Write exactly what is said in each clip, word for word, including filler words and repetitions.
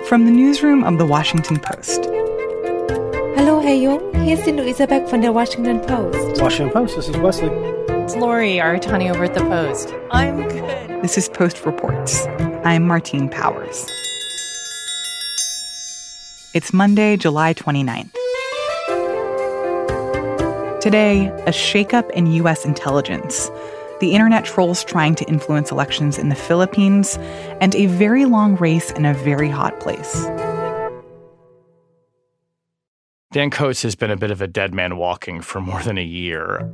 From the newsroom of The Washington Post. Hallo, Herr Jung. Hier ist die Luisa Beck von der Washington Post. Washington Post, this is Wesley. It's Lori Aratani over at the Post. I'm good. This is Post Reports. I'm Martine Powers. It's Monday, July twenty-ninth. Today, a shakeup in U S intelligence, the internet trolls trying to influence elections in the Philippines, and a very long race in a very hot place. Dan Coats has been a bit of a dead man walking for more than a year.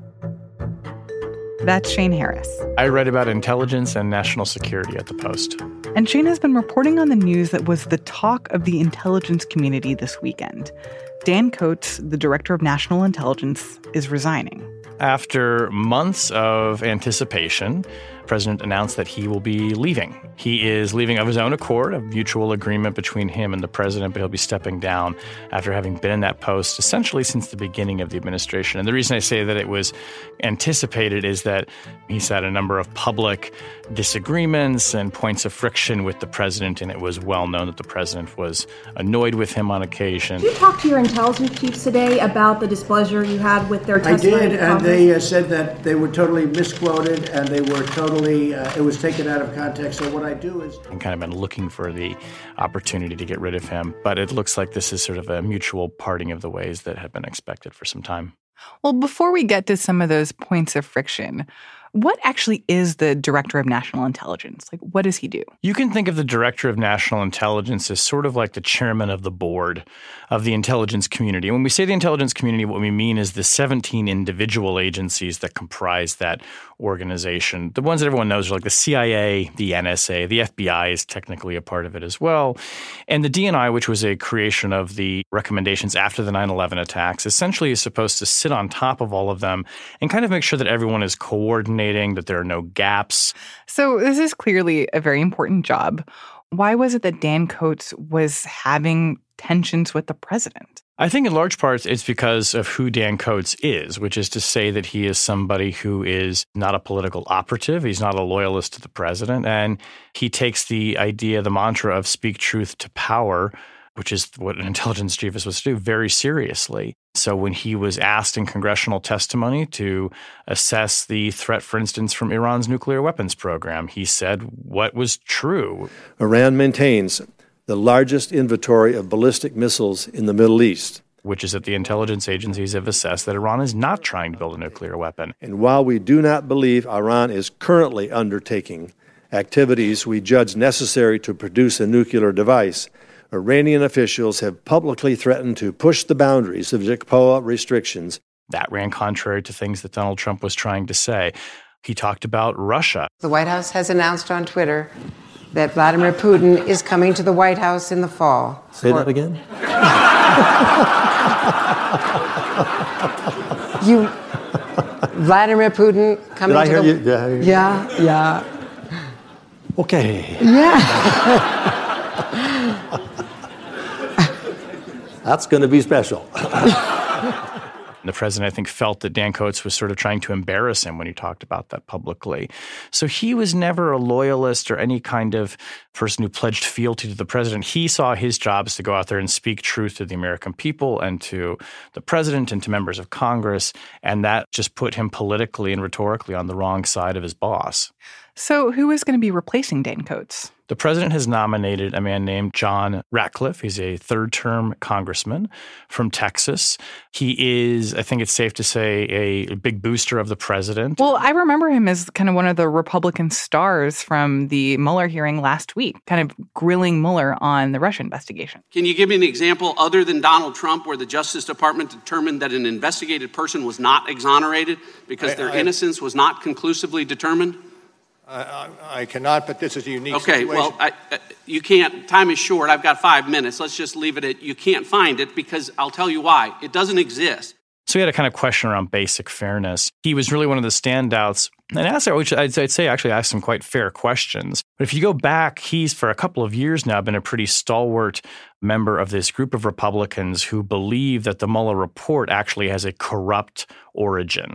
That's Shane Harris. I write about intelligence and national security at the Post. And Shane has been reporting on the news that was the talk of the intelligence community this weekend. Dan Coats, the director of national intelligence, is resigning. After months of anticipation, the president announced that he will be leaving. He is leaving of his own accord, a mutual agreement between him and the president, but he'll be stepping down after having been in that post essentially since the beginning of the administration. And the reason I say that it was anticipated is that he's had a number of public disagreements and points of friction with the president, and it was well known that the president was annoyed with him on occasion. Did you talk to your intelligence chiefs today about the displeasure you had with their testimony? I did, and they uh, said that they were totally misquoted and they were totally, uh, it was taken out of context. So what I do is... I've kind of been looking for the opportunity to get rid of him, but it looks like this is sort of a mutual parting of the ways that had been expected for some time. Well, before we get to some of those points of friction, what actually is the Director of National Intelligence? Like, what does he do? You can think of the Director of National Intelligence as sort of like the chairman of the board of the intelligence community. And when we say the intelligence community, what we mean is the seventeen individual agencies that comprise that organization. The ones that everyone knows are like the C I A, the N S A, the F B I is technically a part of it as well. And the D N I, which was a creation of the recommendations after the nine eleven attacks, essentially is supposed to sit on top of all of them and kind of make sure that everyone is coordinating, that there are no gaps. So this is clearly a very important job. Why was it that Dan Coats was having tensions with the president? I think in large part it's because of who Dan Coats is, which is to say that he is somebody who is not a political operative. He's not a loyalist to the president. And he takes the idea, the mantra of speak truth to power, which is what an intelligence chief is supposed to do, very seriously. So when he was asked in congressional testimony to assess the threat, for instance, from Iran's nuclear weapons program, he said what was true. Iran maintains the largest inventory of ballistic missiles in the Middle East, which is that the intelligence agencies have assessed that Iran is not trying to build a nuclear weapon. And while we do not believe Iran is currently undertaking activities we judge necessary to produce a nuclear device, Iranian officials have publicly threatened to push the boundaries of JCPOA restrictions. That ran contrary to things that Donald Trump was trying to say. He talked about Russia. The White House has announced on Twitter that Vladimir Putin is coming to the White House in the fall. Say or- that again? you, Vladimir Putin coming Did I to hear the... you? Did I hear you? Yeah, yeah. Okay. Yeah. That's going to be special. The president, I think, felt that Dan Coats was sort of trying to embarrass him when he talked about that publicly. So he was never a loyalist or any kind of person who pledged fealty to the president. He saw his job as to go out there and speak truth to the American people and to the president and to members of Congress. And that just put him politically and rhetorically on the wrong side of his boss. So who is going to be replacing Dan Coats? The president has nominated a man named John Ratcliffe. He's a third-term congressman from Texas. He is, I think it's safe to say, a big booster of the president. Well, I remember him as kind of one of the Republican stars from the Mueller hearing last week, kind of grilling Mueller on the Russia investigation. Can you give me an example other than Donald Trump where the Justice Department determined that an investigated person was not exonerated because I, their I, innocence was not conclusively determined? I, I cannot, but this is a unique okay, situation. Okay, well, I, I, you can't. Time is short. I've got five minutes. Let's just leave it at you can't find it because I'll tell you why. It doesn't exist. So he had a kind of question around basic fairness. He was really one of the standouts. And asked, which I'd, I'd say actually asked some quite fair questions. But if you go back, he's for a couple of years now been a pretty stalwart member of this group of Republicans who believe that the Mueller report actually has a corrupt origin.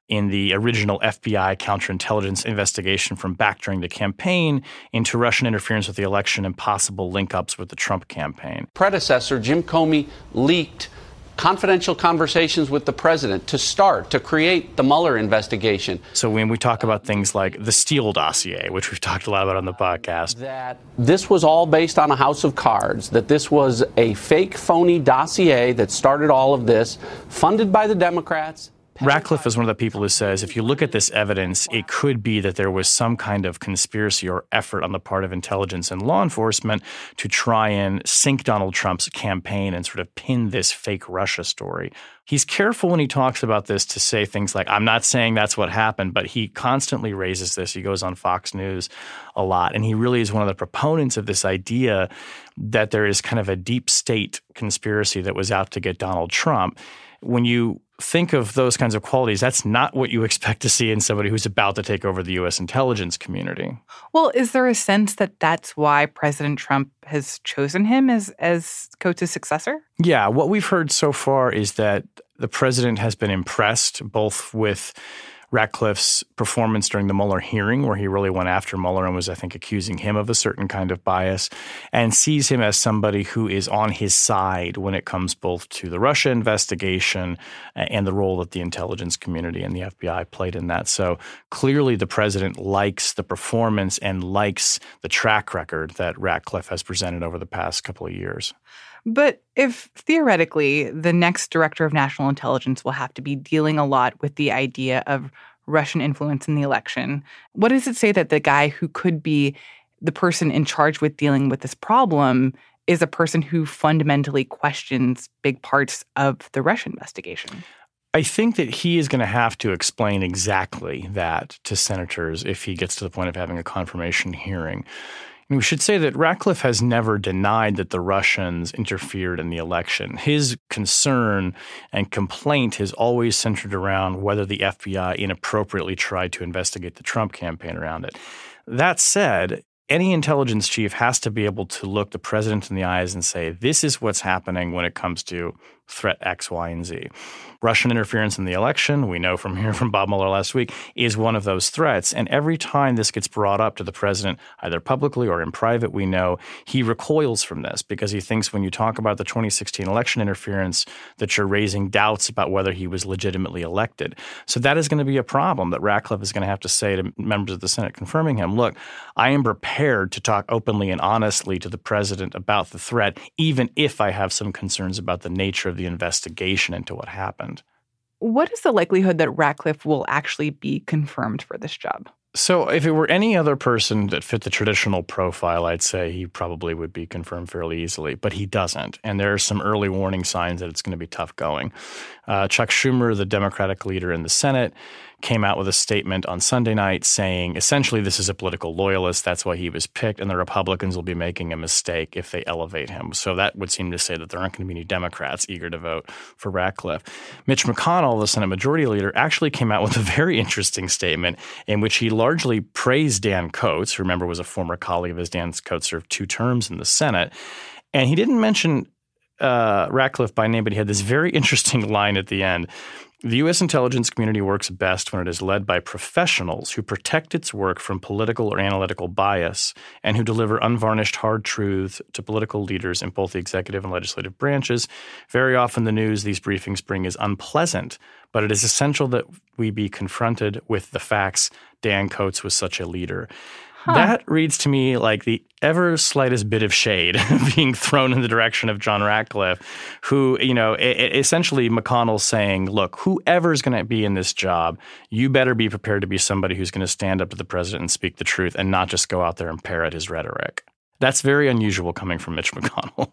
in the original F B I counterintelligence investigation from back during the campaign into Russian interference with the election and possible link-ups with the Trump campaign. Predecessor Jim Comey leaked confidential conversations with the president to start, to create the Mueller investigation. So when we talk about things like the Steele dossier, which we've talked a lot about on the podcast. That this was all based on a house of cards, that this was a fake, phony dossier that started all of this, funded by the Democrats. Ratcliffe is one of the people who says if you look at this evidence, it could be that there was some kind of conspiracy or effort on the part of intelligence and law enforcement to try and sink Donald Trump's campaign and sort of pin this fake Russia story. He's careful when he talks about this to say things like, I'm not saying that's what happened, but he constantly raises this. He goes on Fox News a lot, and he really is one of the proponents of this idea that there is kind of a deep state conspiracy that was out to get Donald Trump. When you think of those kinds of qualities, that's not what you expect to see in somebody who's about to take over the U S intelligence community. Well, is there a sense that that's why President Trump has chosen him as, as Coates' successor? Yeah, what we've heard so far is that the president has been impressed both with Ratcliffe's performance during the Mueller hearing, where he really went after Mueller and was, I think, accusing him of a certain kind of bias, and sees him as somebody who is on his side when it comes both to the Russia investigation and the role that the intelligence community and the F B I played in that. So clearly the president likes the performance and likes the track record that Ratcliffe has presented over the past couple of years. But if theoretically the next director of national intelligence will have to be dealing a lot with the idea of Russian influence in the election, what does it say that the guy who could be the person in charge with dealing with this problem is a person who fundamentally questions big parts of the Russia investigation? I think that he is going to have to explain exactly that to senators if he gets to the point of having a confirmation hearing. And we should say that Ratcliffe has never denied that the Russians interfered in the election. His concern and complaint has always centered around whether the F B I inappropriately tried to investigate the Trump campaign around it. That said, any intelligence chief has to be able to look the president in the eyes and say, this is what's happening when it comes to threat X, Y, and Z. Russian interference in the election, we know from hearing from Bob Mueller last week, is one of those threats. And every time this gets brought up to the president, either publicly or in private, we know he recoils from this because he thinks when you talk about the twenty sixteen election interference that you're raising doubts about whether he was legitimately elected. So that is going to be a problem that Ratcliffe is going to have to say to members of the Senate confirming him, look, I am prepared to talk openly and honestly to the president about the threat, even if I have some concerns about the nature of the investigation into what happened. What is the likelihood that Ratcliffe will actually be confirmed for this job? So if it were any other person that fit the traditional profile, I'd say he probably would be confirmed fairly easily, but he doesn't. And there are some early warning signs that it's going to be tough going. Uh, Chuck Schumer, the Democratic leader in the Senate, came out with a statement on Sunday night saying essentially this is a political loyalist. That's why he was picked, and the Republicans will be making a mistake if they elevate him. So that would seem to say that there aren't going to be any Democrats eager to vote for Ratcliffe. Mitch McConnell, the Senate Majority Leader, actually came out with a very interesting statement in which he largely praised Dan Coates, who remember was a former colleague of his. Dan Coates served two terms in the Senate. And he didn't mention uh, Ratcliffe by name, but he had this very interesting line at the end. The U S intelligence community works best when it is led by professionals who protect its work from political or analytical bias and who deliver unvarnished hard truths to political leaders in both the executive and legislative branches. Very often the news these briefings bring is unpleasant, but it is essential that we be confronted with the facts. Dan Coates was such a leader. Huh. That reads to me like the ever slightest bit of shade being thrown in the direction of John Ratcliffe, who, you know, essentially McConnell's saying, look, whoever's going to be in this job, you better be prepared to be somebody who's going to stand up to the president and speak the truth and not just go out there and parrot his rhetoric. That's very unusual coming from Mitch McConnell.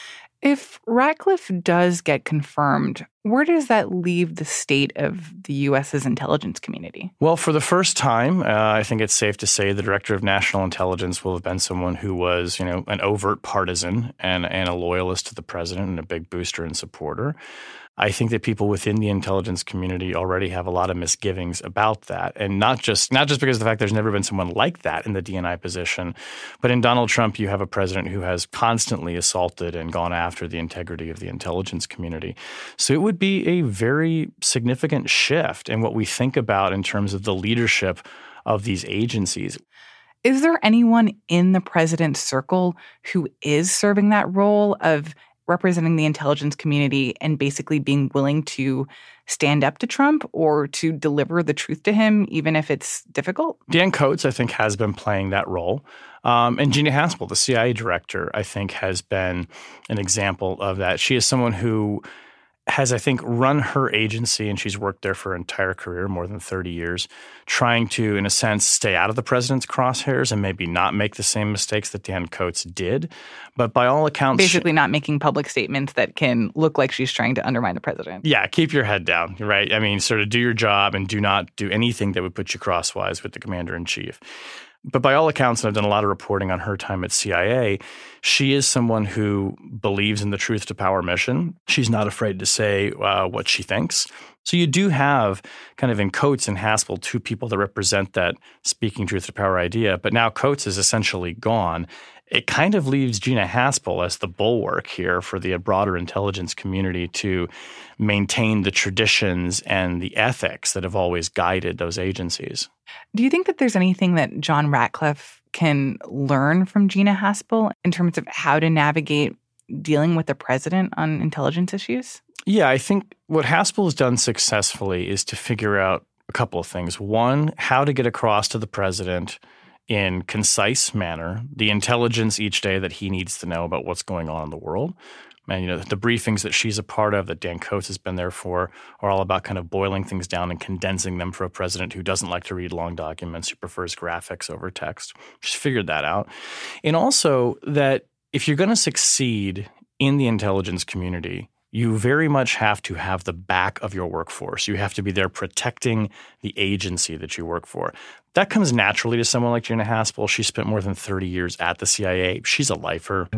If Ratcliffe does get confirmed, where does that leave the state of the U S's intelligence community? Well, for the first time, uh, I think it's safe to say the director of national intelligence will have been someone who was, you know, an overt partisan and, and a loyalist to the president and a big booster and supporter. I think that people within the intelligence community already have a lot of misgivings about that. And not just not just because of the fact there's never been someone like that in the D N I position, but in Donald Trump, you have a president who has constantly assaulted and gone after the integrity of the intelligence community. So it would be a very significant shift in what we think about in terms of the leadership of these agencies. Is there anyone in the president's circle who is serving that role of representing the intelligence community and basically being willing to stand up to Trump or to deliver the truth to him, even if it's difficult? Dan Coats, I think, has been playing that role. Um, and Gina Haspel, the C I A director, I think has been an example of that. She is someone who has, I think, run her agency, and she's worked there for her entire career, more than thirty years, trying to, in a sense, stay out of the president's crosshairs and maybe not make the same mistakes that Dan Coats did. But by all accounts— Basically not making public statements that can look like she's trying to undermine the president. Yeah, keep your head down, right? I mean, sort of do your job and do not do anything that would put you crosswise with the commander-in-chief. But by all accounts, and I've done a lot of reporting on her time at C I A, she is someone who believes in the truth to power mission. She's not afraid to say uh, what she thinks. So you do have kind of in Coats and Haspel two people that represent that speaking truth to power idea. But now Coats is essentially gone. It kind of leaves Gina Haspel as the bulwark here for the broader intelligence community to maintain the traditions and the ethics that have always guided those agencies. Do you think that there's anything that John Ratcliffe can learn from Gina Haspel in terms of how to navigate dealing with the president on intelligence issues? Yeah, I think what Haspel has done successfully is to figure out a couple of things. One, how to get across to the president in concise manner the intelligence each day that he needs to know about what's going on in the world. And, you know, the briefings that she's a part of, that Dan Coats has been there for, are all about kind of boiling things down and condensing them for a president who doesn't like to read long documents, who prefers graphics over text. She's figured that out. And also that if you're going to succeed in the intelligence community, you very much have to have the back of your workforce. You have to be there protecting the agency that you work for. That comes naturally to someone like Gina Haspel. She spent more than thirty years at the C I A. She's a lifer.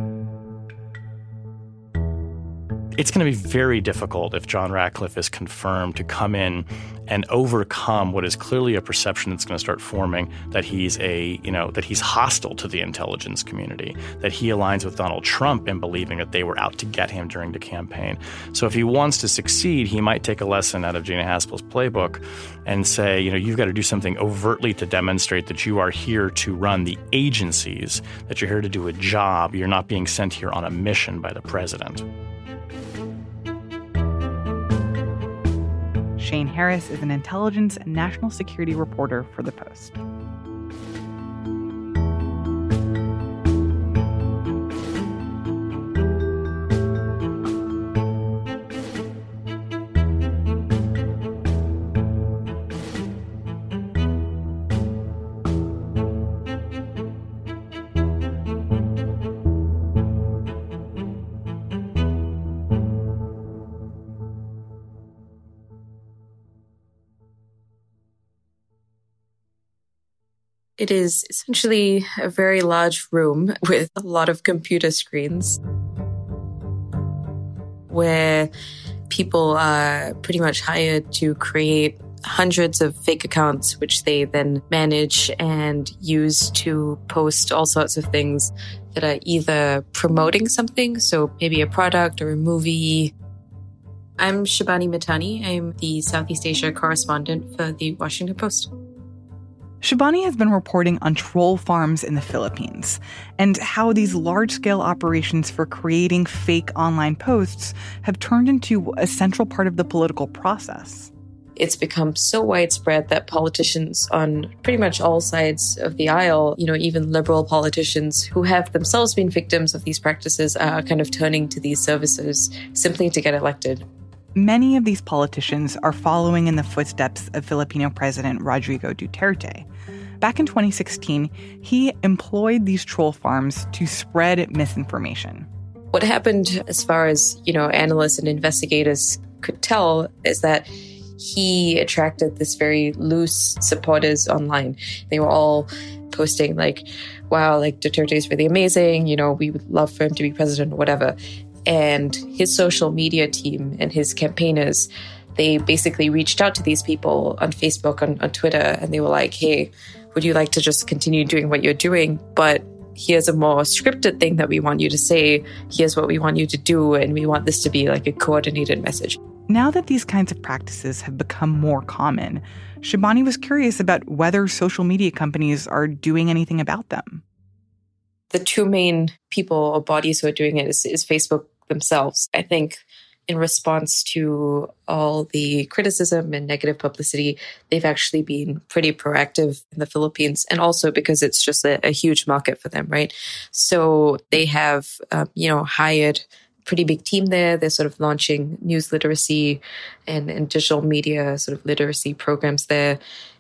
It's going to be very difficult if John Ratcliffe is confirmed to come in and overcome what is clearly a perception that's going to start forming that he's a, you know, that he's hostile to the intelligence community, that he aligns with Donald Trump in believing that they were out to get him during the campaign. So if he wants to succeed, he might take a lesson out of Gina Haspel's playbook and say, you know, you've got to do something overtly to demonstrate that you are here to run the agencies, that you're here to do a job. You're not being sent here on a mission by the president. Shane Harris is an intelligence and national security reporter for The Post. It is essentially a very large room with a lot of computer screens where people are pretty much hired to create hundreds of fake accounts, which they then manage and use to post all sorts of things that are either promoting something, so maybe a product or a movie. I'm Shabani Mitani. I'm the Southeast Asia correspondent for the Washington Post. Shabani has been reporting on troll farms in the Philippines and how these large-scale operations for creating fake online posts have turned into a central part of the political process. It's become so widespread that politicians on pretty much all sides of the aisle, you know, even liberal politicians who have themselves been victims of these practices are kind of turning to these services simply to get elected. Many of these politicians are following in the footsteps of Filipino President Rodrigo Duterte. Back in twenty sixteen, he employed these troll farms to spread misinformation. What happened, as far as, you know, analysts and investigators could tell, is that he attracted this very loose supporters online. They were all posting like, wow, like Duterte is really amazing, you know, we would love for him to be president or whatever. And his social media team and his campaigners, they basically reached out to these people on Facebook, on, on Twitter, and they were like, hey, would you like to just continue doing what you're doing? But here's a more scripted thing that we want you to say. Here's what we want you to do. And we want this to be like a coordinated message. Now that these kinds of practices have become more common, Shibani was curious about whether social media companies are doing anything about them. The two main people or bodies who are doing it is, is Facebook themselves. I think in response to all the criticism and negative publicity, they've actually been pretty proactive in the Philippines, and also because it's just a, a huge market for them, right? So they have, um, you know, hired pretty big team there. They're sort of launching news literacy and, and digital media sort of literacy programs there.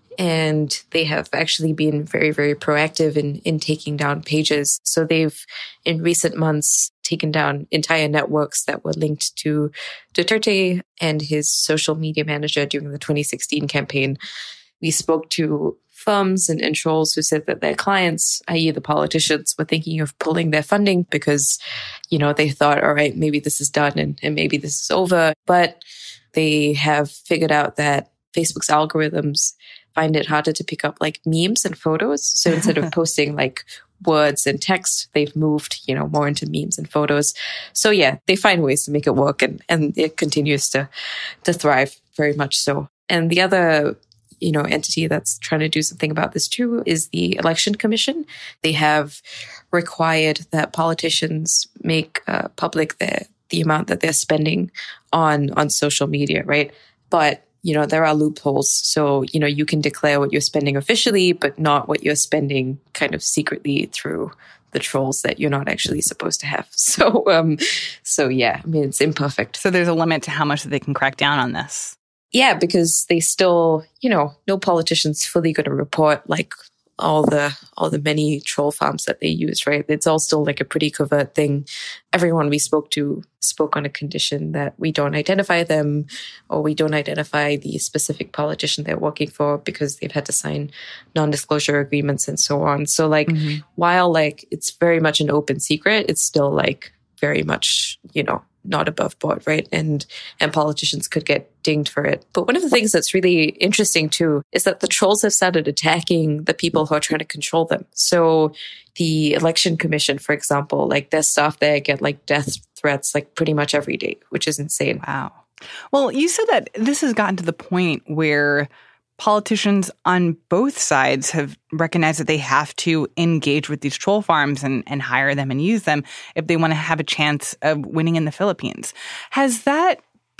And they have actually been very, very proactive in, in taking down pages. So they've, in recent months, taken down entire networks that were linked to Duterte and his social media manager during the twenty sixteen campaign. We spoke to firms and, and trolls who said that their clients, that is the politicians, were thinking of pulling their funding because, you know, they thought, all right, maybe this is done and, and maybe this is over. But they have figured out that Facebook's algorithms find it harder to pick up like memes and photos. So instead of posting like words and text, they've moved, you know, more into memes and photos. So yeah, they find ways to make it work, and, and it continues to, to thrive very much so. And the other, you know, entity that's trying to do something about this too is the Election Commission. They have required that politicians make uh, public the, the amount that they're spending on, on social media, right? But you know, there are loopholes. So, you know, you can declare what you're spending officially, but not what you're spending kind of secretly through the trolls that you're not actually supposed to have. So, um, so yeah, I mean, it's imperfect. So there's a limit to how much they can crack down on this. Yeah, because they still, you know, no politician's fully going to report like all the all the many troll farms that they use, right? It's all still like a pretty covert thing. Everyone we spoke to spoke on a condition that we don't identify them, or we don't identify the specific politician they're working for because they've had to sign non-disclosure agreements and so on. So like, mm-hmm. while like it's very much an open secret, it's still like very much, you know, not above board, right? And and politicians could get dinged for it. But one of the things that's really interesting too is that the trolls have started attacking the people who are trying to control them. So the Election Commission, for example, like their staff there get like death threats like pretty much every day, which is insane. Wow. Well, you said that this has gotten to the point where politicians on both sides have recognized that they have to engage with these troll farms and, and hire them and use them if they want to have a chance of winning in the Philippines. Has that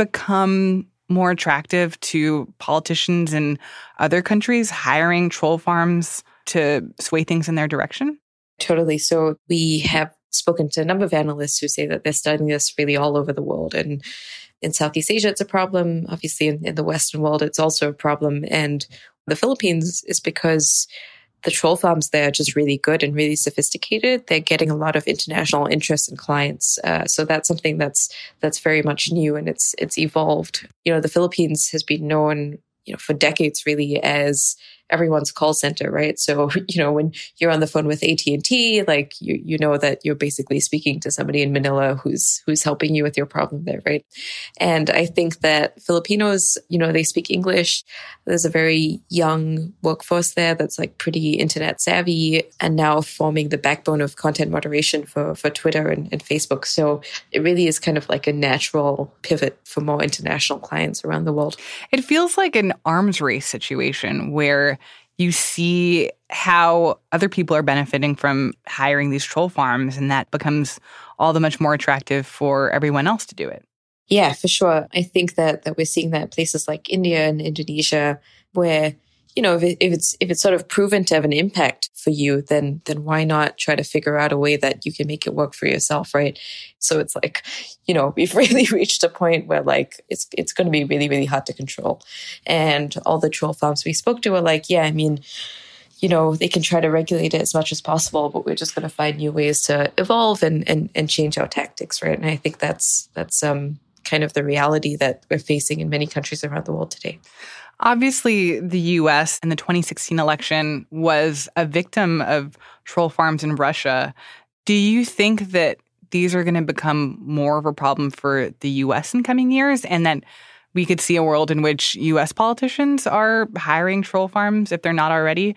become more attractive to politicians in other countries, hiring troll farms to sway things in their direction? Totally. So we have spoken to a number of analysts who say that they're studying this really all over the world. And in Southeast Asia, it's a problem. Obviously, in, in the Western world, it's also a problem. And the Philippines is because the troll farms there are just really good and really sophisticated. They're getting a lot of international interest and clients. Uh, so that's something that's that's very much new, and it's it's evolved. You know, the Philippines has been known, you know, for decades really as everyone's call center, right? So, you know, when you're on the phone with A T and T, like you you know that you're basically speaking to somebody in Manila who's who's helping you with your problem there, right? And I think that Filipinos, you know, they speak English. There's a very young workforce there that's like pretty internet savvy and now forming the backbone of content moderation for, for Twitter and, and Facebook. So it really is kind of like a natural pivot for more international clients around the world. It feels like an arms race situation where you see how other people are benefiting from hiring these troll farms, and that becomes all the much more attractive for everyone else to do it. Yeah, for sure. I think that that we're seeing that in places like India and Indonesia, where, you know, if, it, if it's if it's sort of proven to have an impact for you, then then why not try to figure out a way that you can make it work for yourself, right? So it's like, you know, we've really reached a point where like it's it's going to be really, really hard to control. And all the troll farms we spoke to are like, yeah, I mean, you know, they can try to regulate it as much as possible, but we're just going to find new ways to evolve and and and change our tactics, right? And I think that's that's um kind of the reality that we're facing in many countries around the world today. Obviously, the U S in the twenty sixteen election was a victim of troll farms in Russia. Do you think that these are going to become more of a problem for the U S in coming years, and that we could see a world in which U S politicians are hiring troll farms, if they're not already,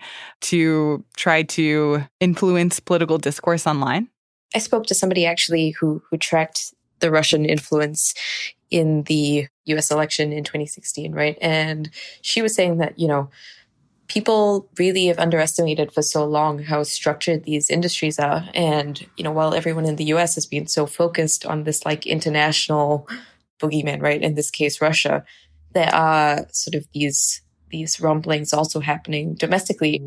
to try to influence political discourse online? I spoke to somebody actually who who tracked the Russian influence in the U S election in twenty sixteen, right? And she was saying that, you know, people really have underestimated for so long how structured these industries are. And, you know, while everyone in the U S has been so focused on this like international boogeyman, right? In this case, Russia, there are sort of these, these rumblings also happening domestically.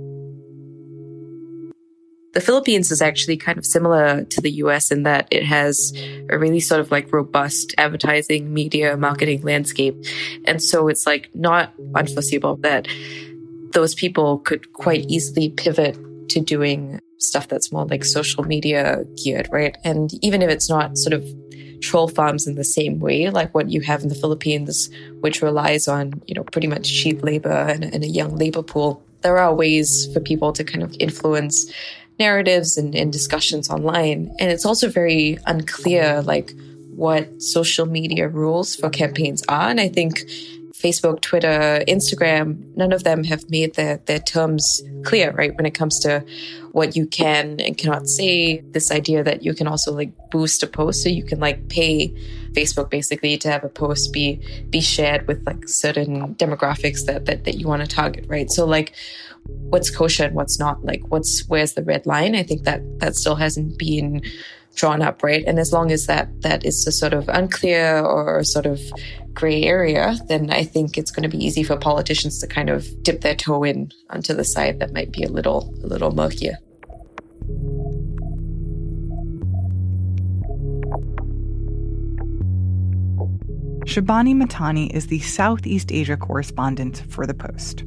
The Philippines is actually kind of similar to the U S in that it has a really sort of like robust advertising, media, marketing landscape. And so it's like not unforeseeable that those people could quite easily pivot to doing stuff that's more like social media geared, right? And even if it's not sort of troll farms in the same way, like what you have in the Philippines, which relies on, you know, pretty much cheap labor and, and a young labor pool, there are ways for people to kind of influence narratives and, and discussions online. And it's also very unclear, like, what social media rules for campaigns are. And I think Facebook, Twitter, Instagram, none of them have made their, their terms clear, right? When it comes to what you can and cannot say, this idea that you can also like boost a post. So you can like pay Facebook basically to have a post be be shared with like certain demographics that that, that you want to target, right? So like what's kosher and what's not, like what's where's the red line? I think that that still hasn't been drawn up, right? And as long as that that is a sort of unclear or sort of gray area, then I think it's going to be easy for politicians to kind of dip their toe in onto the side that might be a little a little murkier. Shabani Matani is the Southeast Asia correspondent for The Post.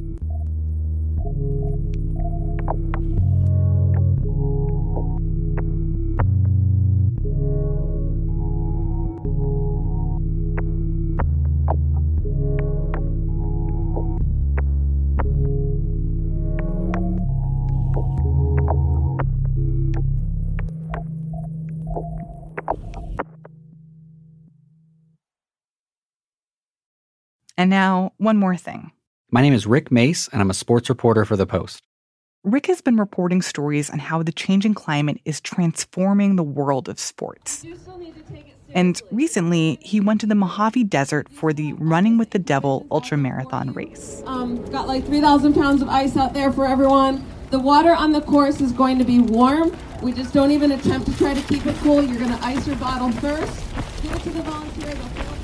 And now, one more thing. My name is Rick Mace, and I'm a sports reporter for The Post. Rick has been reporting stories on how the changing climate is transforming the world of sports. And recently, he went to the Mojave Desert for the Running with the Devil ultramarathon race. Um, got like three thousand pounds of ice out there for everyone. The water on the course is going to be warm. We just don't even attempt to try to keep it cool. You're going to ice your bottle first. Give it to the volunteer.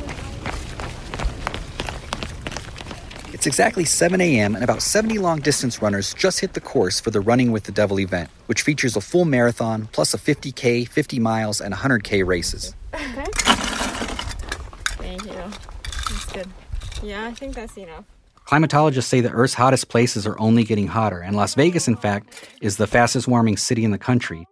It's exactly seven a.m. and about seventy long-distance runners just hit the course for the Running with the Devil event, which features a full marathon, plus a fifty K, fifty miles, and one hundred K races. Okay. Thank you. That's good. Yeah, I think that's enough. Climatologists say the Earth's hottest places are only getting hotter, and Las Vegas, in fact, is the fastest-warming city in the country.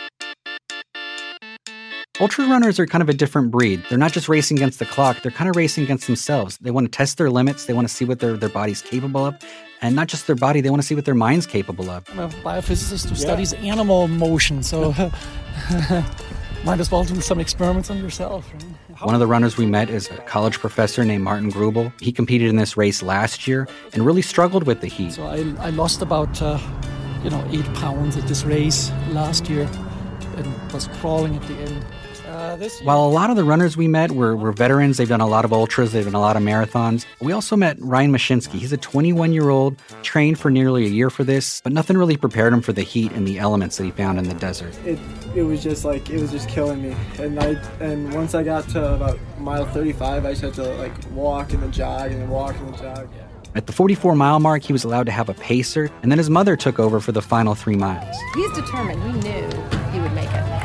Ultra runners are kind of a different breed. They're not just racing against the clock, they're kind of racing against themselves. They want to test their limits, they want to see what their, their body's capable of, and not just their body, they want to see what their mind's capable of. I'm a biophysicist who yeah. studies animal motion, so might as well do some experiments on yourself. Right? One of the runners we met is a college professor named Martin Grubel. He competed in this race last year and really struggled with the heat. So I, I lost about, uh, you know, eight pounds at this race last year and was crawling at the end. Uh, this year. While a lot of the runners we met were, were veterans, they've done a lot of ultras, they've done a lot of marathons, we also met Ryan Mashinsky. He's a twenty-one-year-old, trained for nearly a year for this, but nothing really prepared him for the heat and the elements that he found in the desert. It it was just like, it was just killing me. And I and once I got to about mile thirty-five, I just had to like walk and then jog and then walk and then jog. Yeah. At the forty-four mile mark, he was allowed to have a pacer, and then his mother took over for the final three miles. He's determined. We knew he would make it.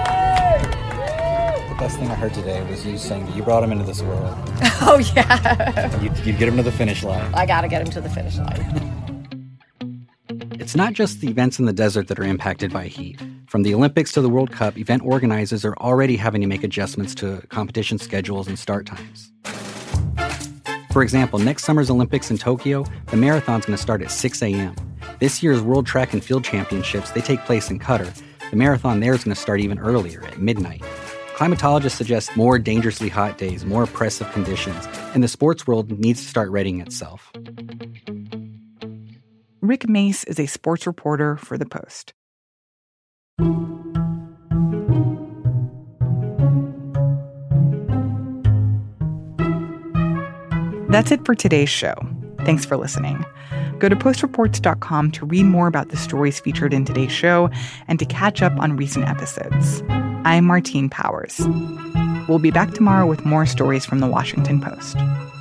The best thing I heard today was you saying that you brought him into this world. Oh, yeah. You'd, you'd get him to the finish line. I got to get him to the finish line. It's not just the events in the desert that are impacted by heat. From the Olympics to the World Cup, event organizers are already having to make adjustments to competition schedules and start times. For example, next summer's Olympics in Tokyo, the marathon's going to start at six a.m. This year's World Track and Field Championships, they take place in Qatar. The marathon there is going to start even earlier, at midnight. Climatologists suggest more dangerously hot days, more oppressive conditions, and the sports world needs to start readying itself. Rick Mace is a sports reporter for The Post. That's it for today's show. Thanks for listening. Go to post reports dot com to read more about the stories featured in today's show and to catch up on recent episodes. I'm Martine Powers. We'll be back tomorrow with more stories from the Washington Post.